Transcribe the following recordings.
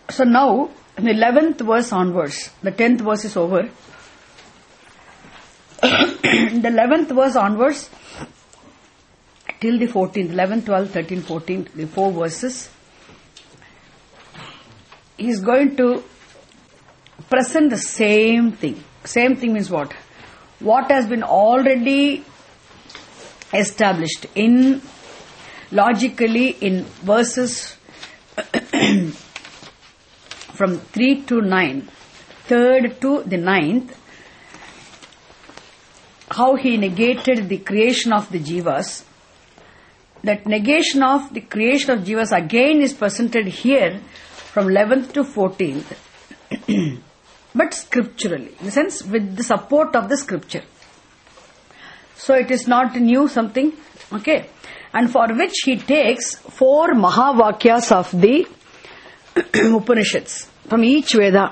So now, in the 11th verse onwards, the 10th verse is over. The 11th verse onwards, till the 14th, 11, 12, 13, 14, the 4 verses, he is going to present the same thing. Same thing means what? What has been already established in logically in verses from 3 to 9, 3rd to the 9th, how he negated the creation of the jivas. That negation of the creation of jivas again is presented here from 11th to 14th, but scripturally, in the sense with the support of the scripture. So it is not new something, okay? And for which he takes 4 Mahavakyas of the Upanishads from each Veda.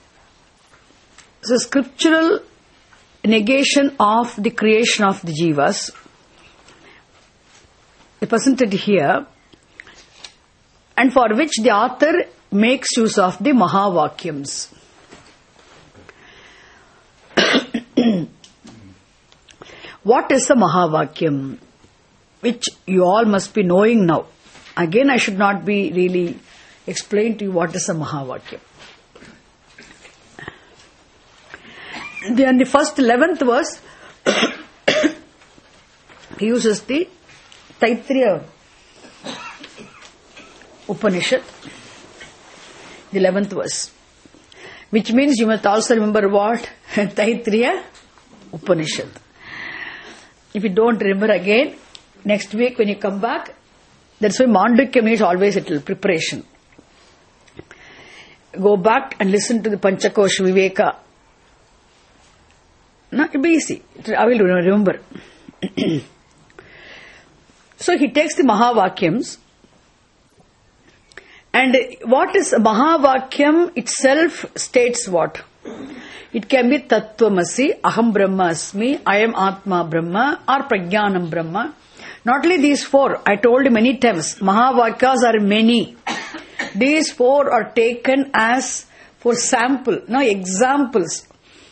So scriptural negation of the creation of the jivas is presented here, and for which the author makes use of the Mahavakyams. What is the Mahavakyam? Which you all must be knowing now. Again, I should not be really explain to you what is a Mahavakyam. Then the first 11th verse, he uses the Taittiriya Upanishad, the 11th verse, which means you must also remember what? Taittiriya Upanishad. If you don't remember again, next week when you come back, that's why Mandukya is always a little preparation. Go back and listen to the Panchakosh Viveka. No, it will be easy. I will remember. So he takes the Mahavakyams. And what is Mahavakyam itself states what? It can be Tattvamasi, Aham Brahma Asmi, I am Atma Brahma, or Prajnanam Brahma. Not only these 4, I told you many times, Mahavakyas are many. These 4 are taken as for sample, no examples.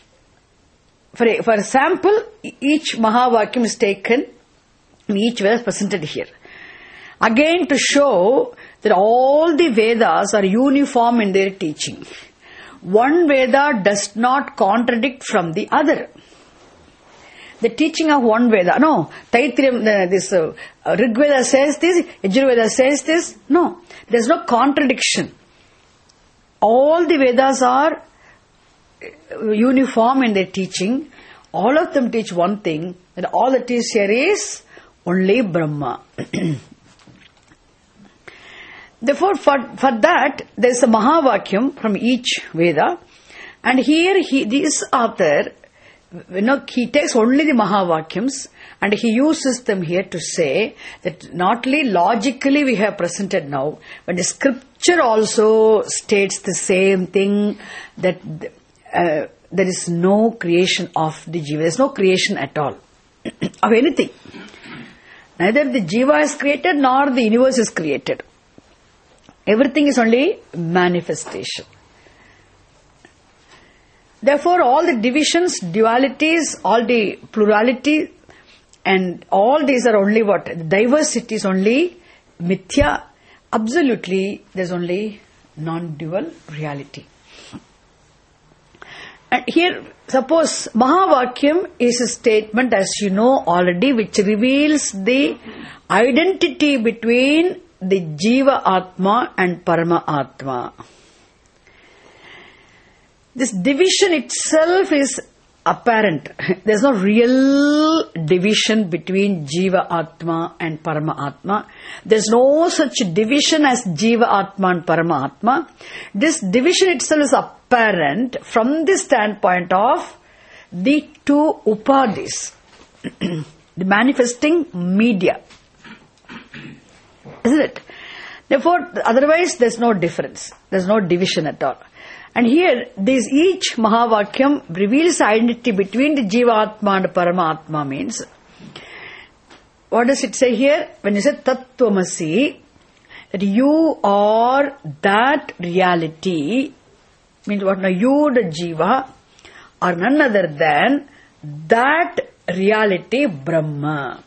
For sample, each Mahavakyam is taken, each Veda is presented here. Again to show that all the Vedas are uniform in their teaching. One Veda does not contradict from the other. The teaching of one Veda, no, Taittiriya, this Rig Veda says this, Yajurveda says this, no, there is no contradiction. All the Vedas are uniform in their teaching. All of them teach one thing, that all that is here is only Brahma. Therefore, for that, there is a Mahavakyam from each Veda, and here this author, he takes only the Mahavakyams and he uses them here to say that not only logically we have presented now, but the scripture also states the same thing, that there is no creation of the jiva. There is no creation at all of anything. Neither the jiva is created nor the universe is created. Everything is only manifestation. Therefore, all the divisions, dualities, all the plurality, and all these are only what? Diversity is only mithya. Absolutely, there is only non-dual reality. And here, suppose Mahavakyam is a statement, as you know already, which reveals the identity between the Jiva Atma and Parama Atma. This division itself is apparent. There is no real division between Jiva Atma and Parama Atma. There is no such division as Jiva Atma and Parama Atma. This division itself is apparent from the standpoint of the 2 upadhis, the manifesting media. Isn't it? Therefore, otherwise there is no difference. There is no division at all. And here, each Mahavakyam reveals identity between the Jiva Atma and Paramatma means, what does it say here? When you say Tattvamasi, that you are that reality, means what now? You, the Jiva, are none other than that reality, Brahma.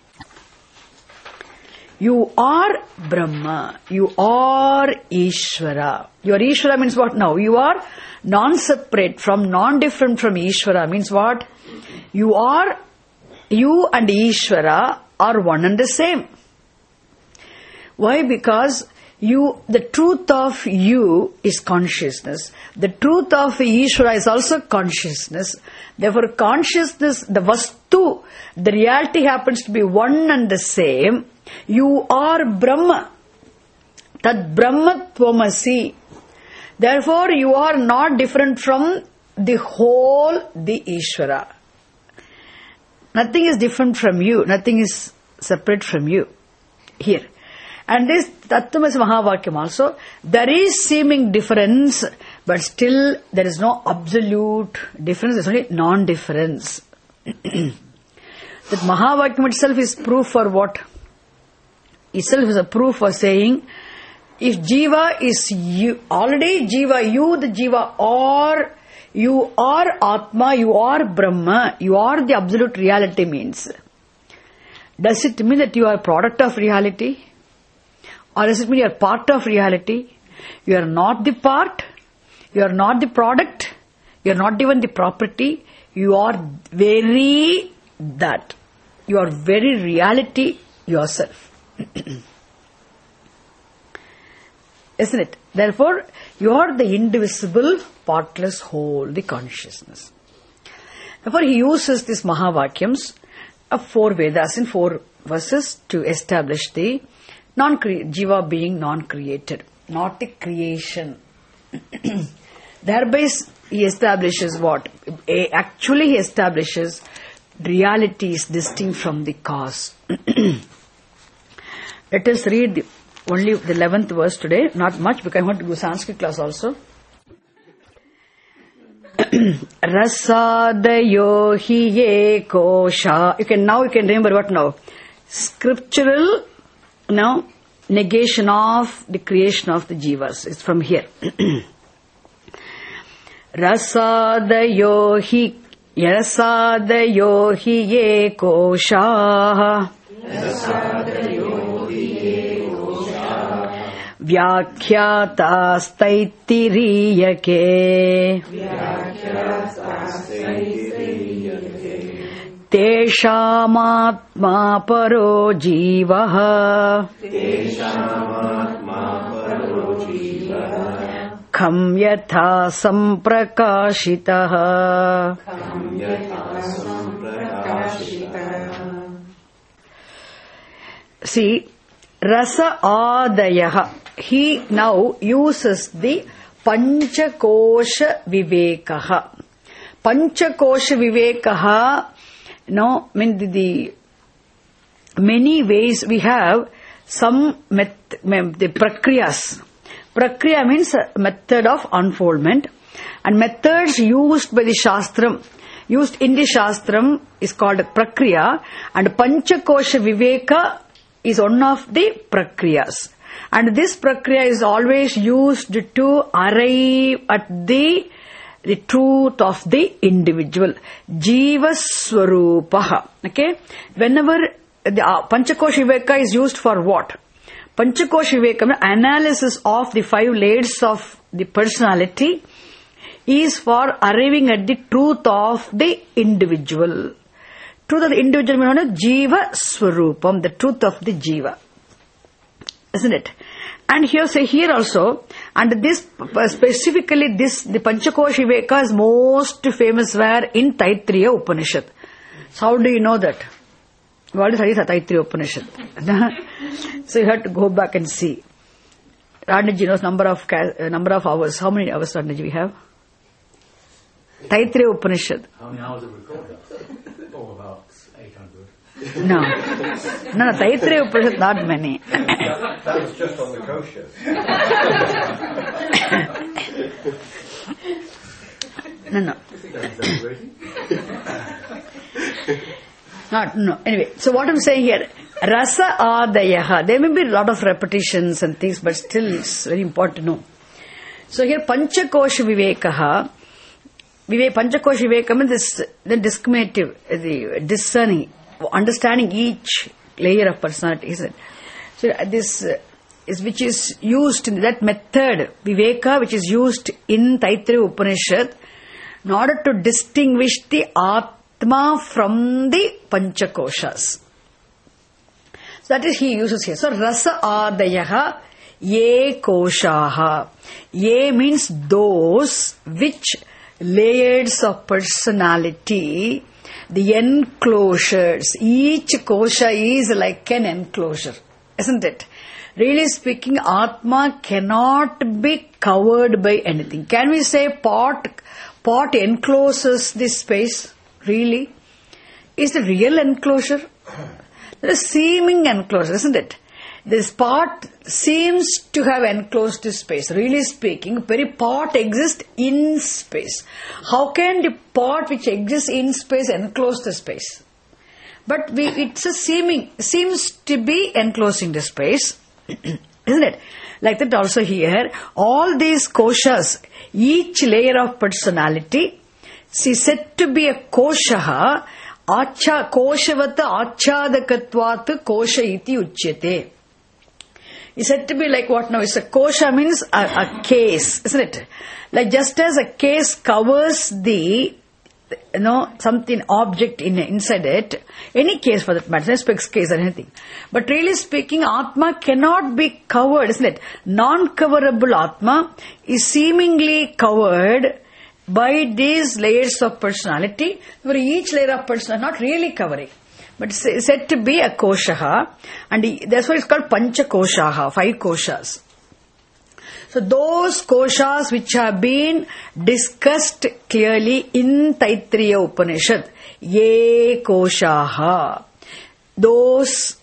You are Brahma. You are Ishvara. Your Ishvara means what now? You are non-separate from, non-different from Ishvara. Means what? You and Ishvara are one and the same. Why? Because the truth of you is consciousness. The truth of Ishvara is also consciousness. Therefore, consciousness, the Vastu, the reality happens to be one and the same. You are Brahma. Tad Brahma Tvamasi. Therefore, you are not different from the whole, the Ishvara. Nothing is different from you. Nothing is separate from you. Here. And this Tattvamasi Mahavakyam also, there is seeming difference, but still there is no absolute difference, there is only non-difference. That Mahavakyam itself is proof for what? Itself is a proof for saying, if Jiva is you, already Jiva, you the Jiva, or you are Atma, you are Brahma, you are the absolute reality means. Does it mean that you are a product of reality? Or does it mean you are part of reality? You are not the part, you are not the product, you are not even the property, you are very that. You are very reality yourself. Isn't it? Therefore, you are the indivisible, partless whole, the consciousness. Therefore, he uses these Mahavakyams of 4 Vedas in 4 verses to establish the Jiva being non-created, not the creation. Thereby, he establishes what? Actually, he establishes reality is distinct from the cause. Let us read only the 11th verse today, not much because I want to do Sanskrit class also. Rasadayo hi ekosha. You can remember what now? Scriptural negation of the creation of the jivas. It's from here. Rasadayo hi ekosha. Vyakhyatastaittiriyake Teshamatma paro jivaha Kham yatha samprakashitaha. See, Rasa Adayaha. He now uses the Panchakosha Vivekaha. Panchakosha Vivekaha, mean the many ways we have some the prakriyas. Prakriya means method of unfoldment, and methods used by the Shastram, used in the Shastram is called prakriya, and Panchakosha Viveka is one of the prakriyas. And this prakriya is always used to arrive at the truth of the individual. Jiva Swarupaha. Okay? Whenever the Panchakosha Viveka is used for what? Panchakosha Viveka, analysis of the 5 layers of the personality, is for arriving at the truth of the individual. Truth of the individual means Jiva Swarupam, the truth of the Jiva. Isn't it? And here also, and this specifically the Panchakosha Viveka is most famous where in Taittiriya Upanishad. So how do you know that? What is Taittiriya Upanishad? So you have to go back and see. Radhaji knows number of hours. How many hours, Radhaji, we have? Taittiriya Upanishad. How many hours have we recorded? Oh, about 800. No, Taittiriya Upanishad, not many. That was just on the kosher. No. No. Anyway, so what I'm saying here, Rasa Adayaha. There may be a lot of repetitions and things, but still it's very important to know. So here Panchakosha Vivekaha. Panchakosha Viveka means the discriminative, the discerning, understanding each layer of personality, isn't it? So this is which is used in that method, Viveka, which is used in Taittiriya Upanishad in order to distinguish the Atma from the Panchakoshas. So that is he uses here. So Rasa Adayaha Ye Koshaha. Ye means those which layers of personality, the enclosures. Each kosha is like an enclosure, isn't it? Really speaking, Atma cannot be covered by anything. Can we say pot encloses this space? Really? Is the real enclosure? There is seeming enclosure, isn't it? This pot seems to have enclosed this space. Really speaking, very pot exists in space. How can the pot which exists in space enclose the space? But it's a seems to be enclosing the space, isn't it? Like that also here, all these koshas, each layer of personality, is said to be a koshaha, koshavata achadakatvat kosha iti uchyate. It's said to be like what now? It's a kosha means a case, isn't it? Like just as a case covers the, something object inside it, any case for that matter, specs case or anything. But really speaking, Atma cannot be covered, isn't it? Non-coverable Atma is seemingly covered by these layers of personality, where each layer of personality not really covering. But it's said to be a koshaha, and that's why it's called Pancha Koshaha, 5 koshas. So those koshas which have been discussed clearly in Taittiriya Upanishad, ye koshaha, those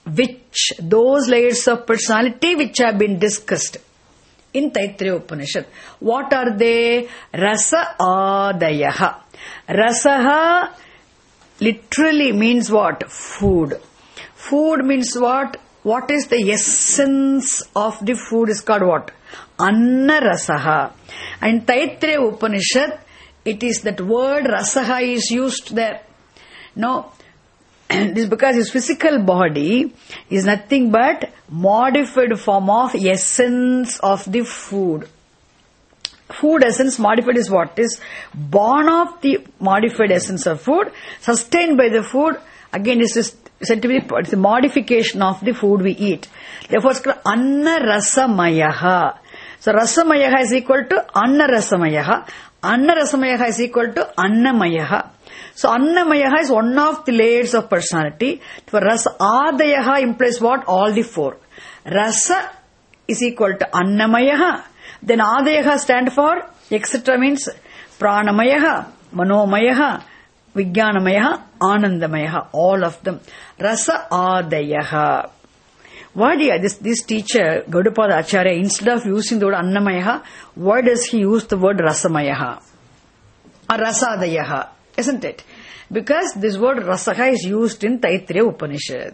layers of personality which have been discussed in Taittiriya Upanishad. What are they? Rasa Adayaha. Rasaha literally means what? Food. Food means what? What is the essence of the food is called what? Anna Rasaha. And Taittiriya Upanishad, it is that word Rasaha is used there. No, this is because his physical body is nothing but modified form of essence of the food. Food essence modified is what? Is born of the modified essence of food, sustained by the food. Again, this is said to be the modification of the food we eat. Therefore, it's called Anna Rasamayaha. So, Rasamayaha is equal to Anna Rasamayaha. Anna Rasamayaha is equal to Annamayaha. So, Annamayaha is one of the layers of personality. For Rasa Adayaha implies what? All the 4. Rasa is equal to Annamayaha. Then Adayaha stand for, etc. means Pranamayaha, Manomiyaha, Vijnanamayaha, Anandamayaha. All of them. Rasa Adayaha. Why this teacher, Gaudapada Acharya, instead of using the word Annamayaha, why does he use the word Rasamayaha? Or Rasadayaha, isn't it? Because this word Rasaha is used in Taittiriya Upanishad.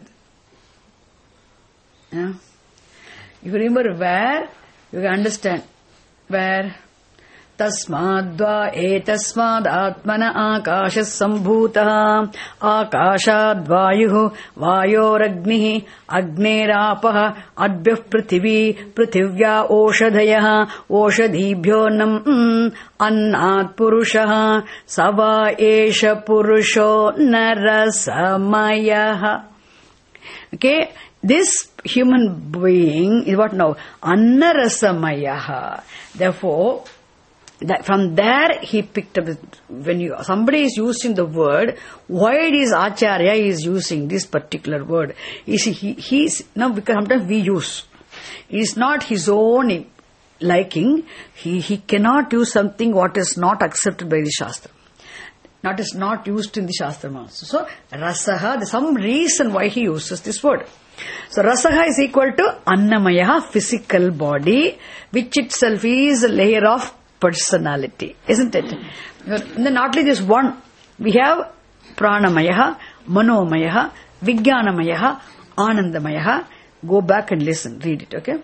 Yeah. You remember where? You can understand. Where? Tasmadva etasmad atmana akashas sambhutah akashad vayuh vayoragnihi agnerapah adbyah prithvi prithivya oshadhayah oshadhibhyo nam annat purushah sava esha purusho narasamayah. Okay, this human being is what now? Annarasamayaha. Therefore, from there he picked up, when somebody is using the word, why is Acharya is using this particular word? He's now, because sometimes we use. It is not his own liking. He cannot use something what is not accepted by the Shastra. Not is not used in the Shastra also. So, Rasaha, there's some reason why he uses this word. So, Rasaha is equal to Annamayaha, physical body, which itself is a layer of personality, isn't it? And then not only this one, we have Pranamayaha, Manomiyaha, Vijnanamayaha, Anandamayaha. Go back and listen, read it, okay?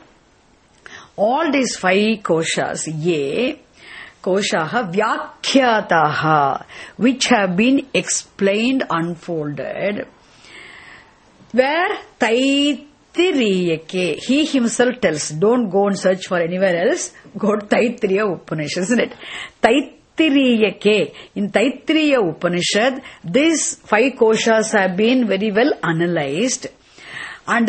All these 5 koshas, ye koshaha vyakhyataha, which have been explained, unfolded, where Taitiriyake, he himself tells, don't go and search for anywhere else, go to Taittiriya Upanishad, isn't it? Taitiriyake, in Taittiriya Upanishad, these 5 koshas have been very well analyzed, and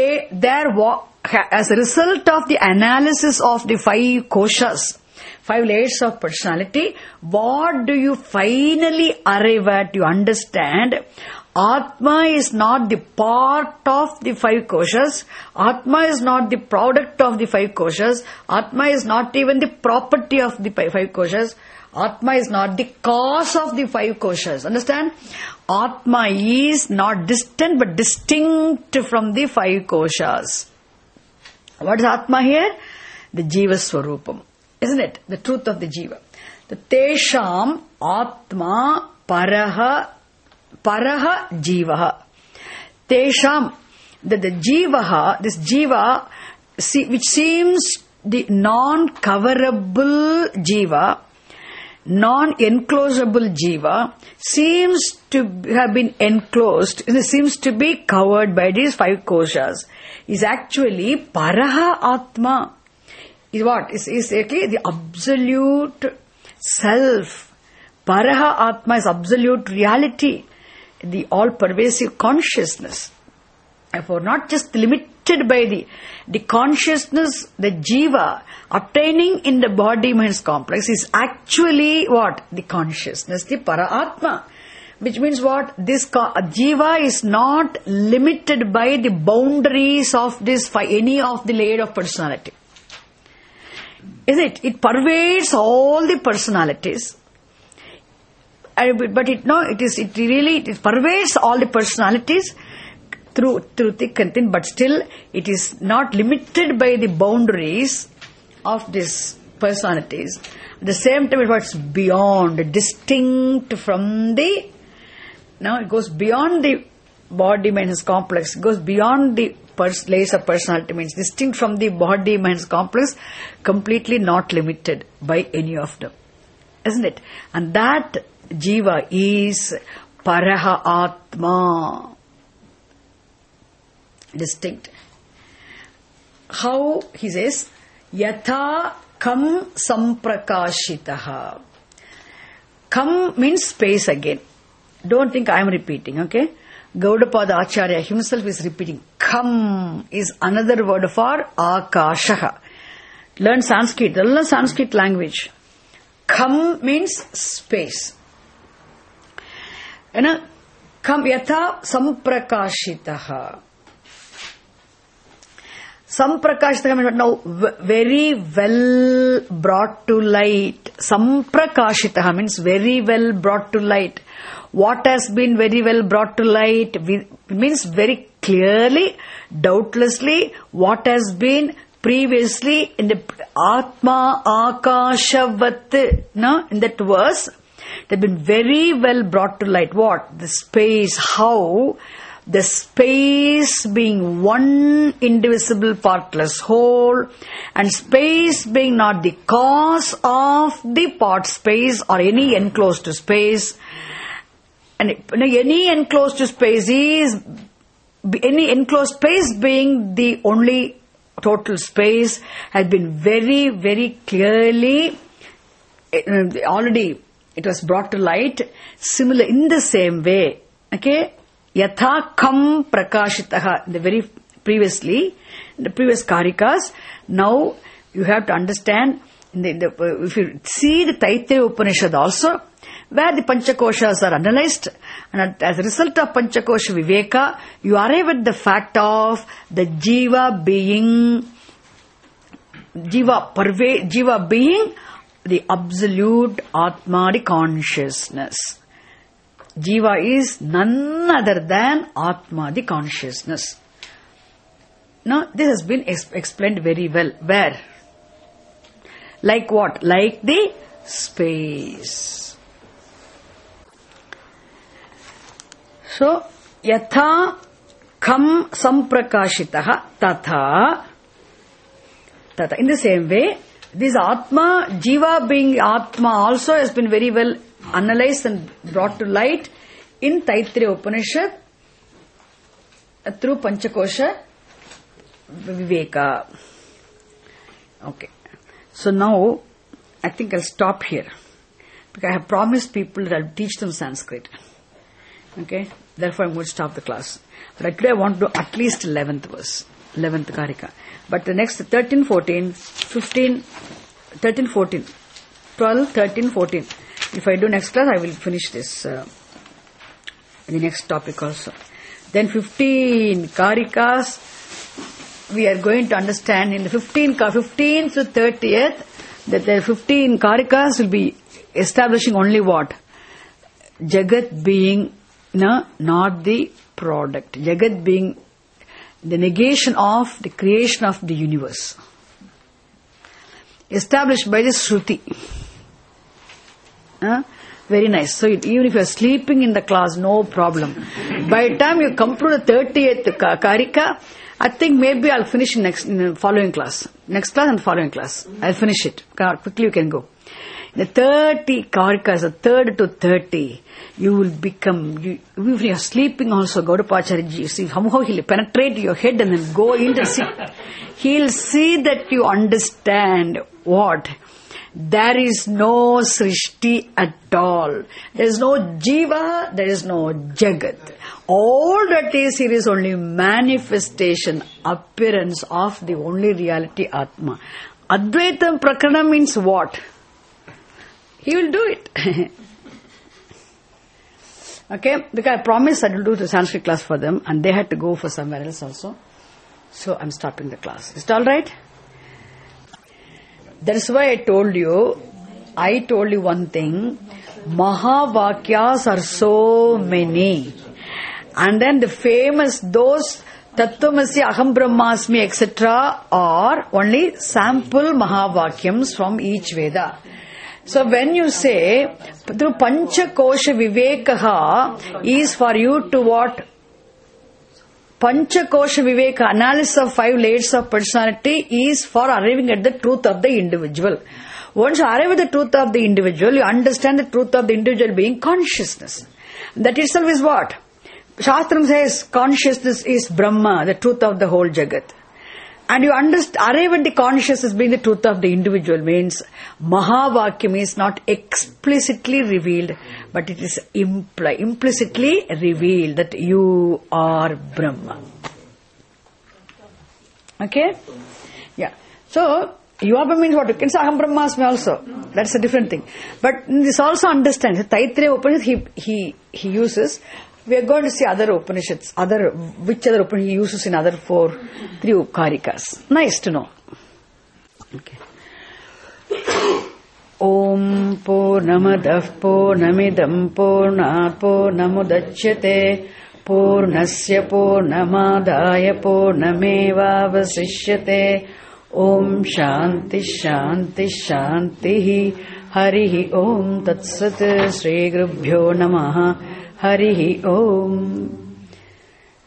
as a result of the analysis of the 5 koshas, 5 layers of personality, what do you finally arrive at? You understand, Atma is not the part of the 5 koshas. Atma is not the product of the 5 koshas. Atma is not even the property of the 5 koshas. Atma is not the cause of the 5 koshas. Understand? Atma is not distant but distinct from the 5 koshas. What is Atma here? The Jiva Swarupam. Isn't it? The truth of the Jiva. The Tesham Atma Paraha Jivaha. Tesham, the Jivaha, this Jiva, which seems the non-coverable Jiva, non-enclosable Jiva, seems to have been enclosed, seems to be covered by these 5 koshas, is actually Paraha Atma. Is what? Is okay, the absolute self. Paraha Atma is absolute reality, the all-pervasive consciousness. Therefore, not just limited by the consciousness, the Jiva obtaining in the body-mind complex is actually what? The consciousness, the Para-Atma. Which means what? This Jiva is not limited by the boundaries of any of the layer of personality. Is it? It pervades all the personalities. But it pervades all the personalities through thick and thin, but still it is not limited by the boundaries of these personalities. At the same time, it's beyond, distinct from the. Now it goes beyond the body-mind complex. It goes beyond the layers of personality, means distinct from the body-mind complex, completely not limited by any of them, isn't it? And that Jiva is Paraha Atma, distinct. How he says, Yatha Kam Samprakashitaha. Kam means space again. Don't think I am repeating, okay? Gaudapada Acharya himself is repeating. Kam is another word for Akashaha. Learn Sanskrit. Learn Sanskrit language. Kam means space. Kam yatha samprakashitaha. Samprakashitaha means now very well brought to light. Samprakashitaha means very well brought to light. What has been very well brought to light means very clearly, doubtlessly, what has been previously in the Atma Akashavat, no? In that verse, they've been very well brought to light. What? The space, how? The space being one indivisible partless whole, and space being not the cause of the part space or any enclosed space. And any enclosed space being the only total space has been very, very clearly already it was brought to light. Similar in the same way, okay? Yatha kam prakashitaha. The very previously, in the previous karikas. Now you have to understand. If you see the Taittiriya Upanishad also, where the Panchakoshas are analyzed, and as a result of Panchakosha Viveka, you arrive at the fact of the Jiva being the absolute Atma, the consciousness. Jiva is none other than Atma, the consciousness. Now, this has been explained very well. Where? Like what? Like the space. So, Yatha kham samprakashitaha tatha. In the same way, this Atma, Jiva being Atma also has been very well analyzed and brought to light in Taittiriya Upanishad through Panchakosha Viveka. Okay. So now, I think I'll stop here. Because I have promised people that I'll teach them Sanskrit. Okay? Therefore I'm going to stop the class. But today I want to do at least 11th verse. 11th Karika. But the next 13, 14, 15, 13, 14, 12, 13, 14. If I do next class, I will finish this, the next topic also. Then 15 Karikas, we are going to understand in the 15th to 30th, that the 15 Karikas will be establishing only what? Jagat being not the product. Jagat being the negation of the creation of the universe. Established by the Shruti. Very nice. So even if you are sleeping in the class, no problem. By the time you come to the 30th Karika, I think maybe I'll finish in the following class. Next class and following class. I'll finish it. Quickly you can go. The 30 Karikas, the 3rd to 30, you will become, if you are sleeping also, Gaudapacharya, see how he'll penetrate your head and then go in and see. He'll see that you understand what? There is no Srishti at all. There is no Jiva, there is no Jagat. All that is here is only manifestation, appearance of the only reality Atma. Advaitam Prakarana means what? He will do it. Okay? Because I promised I will do the Sanskrit class for them and they had to go for somewhere else also. So I'm stopping the class. Is it alright? That's why I told you one thing. Mahavakyas are so many. And then the famous, those Tattvamasi, Aham Brahmasmi, etc. are only sample Mahavakyams from each Veda. So when you say, through Panchakosha Vivekaha is for you to what? Panchakosha Viveka, analysis of 5 layers of personality is for arriving at the truth of the individual. Once you arrive at the truth of the individual, you understand the truth of the individual being consciousness. That itself is what? Shastram says consciousness is Brahma, the truth of the whole Jagat. And you arrive at the consciousness being the truth of the individual means Mahavakyam is not explicitly revealed, but it is implicitly revealed that you are Brahma. Okay? Yeah. So, you are Brahma means what? You can say Aham Brahmasmi also. That's a different thing. But this also understands. Taittiriya Upanishad he uses. We are going to see other Upanishads, which other Upanishad he uses in other 3 Karikas. Nice to know. Okay. Om Purnamadah Purnamidam Purnat Purnamudachyate Purnasya Purnamadaya Purnameva Vasishyate Om Shanti Shanti Shanti Harihi Om Tatsat Sri Gurubhyo Namaha Harihi Om.